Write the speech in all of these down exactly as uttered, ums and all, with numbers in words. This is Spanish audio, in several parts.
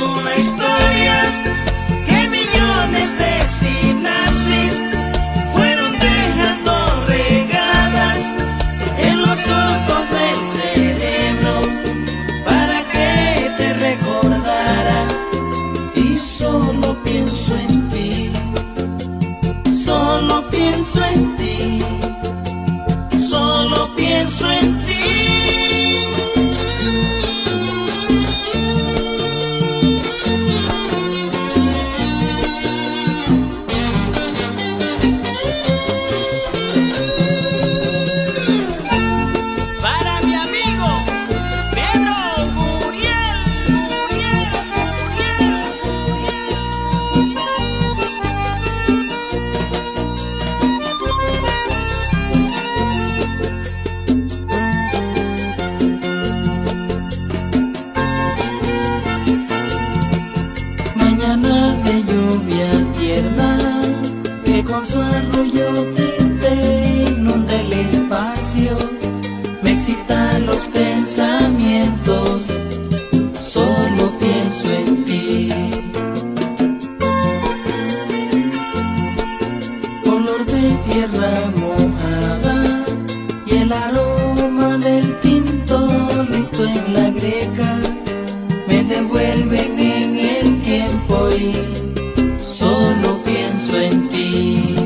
una historia que millones de sinapsis fueron dejando regadas en los surcos del cerebro para que te recordara. Y solo pienso en ti, solo pienso en ti, solo pienso en ti. Para mi amigo Pedro Muriel, Muriel, mañana de lluvia tierna que con su arrullo triste inunda el espacio, me excitan los pensamientos, solo pienso en ti. Olor de tierra mojada y el aroma del tinto listo en la greca me devuelven en el tiempo y solo pienso en ti.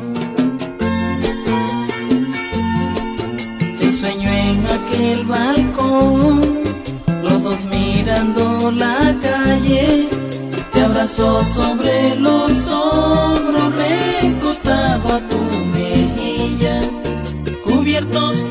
Te sueño en aquel balcón, los dos mirando la calle, te abrazo sobre los hombros, recostado a tu mejilla, cubiertos